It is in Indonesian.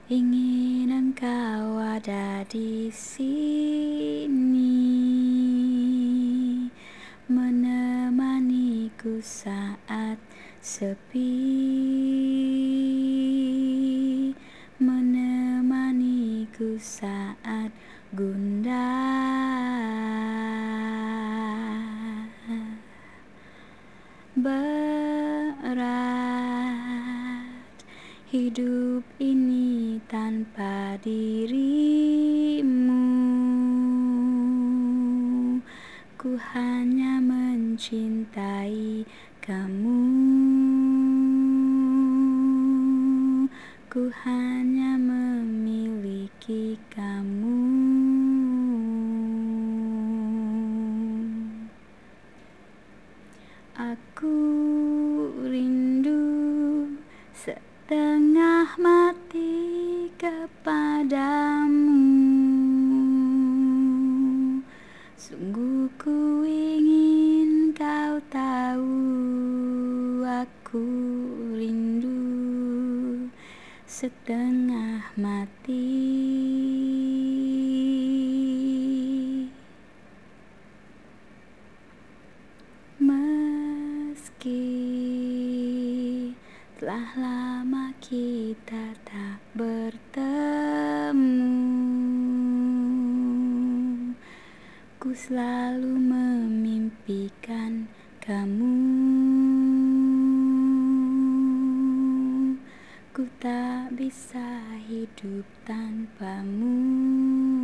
Ingin engkau ada di sini, menemaniku saat sepi, menemaniku saat gundah. Berat hidup ini tanpa dirimu, ku hanya mencintai kamu, ku hanya memiliki kamu. Aku rindu setengah mati kepadamu. Sungguh ku ingin kau tahu, aku rindu setengah mati. Meski telah lama kita tak bertemu, ku selalu memimpikan kamu. Ku tak bisa hidup tanpamu.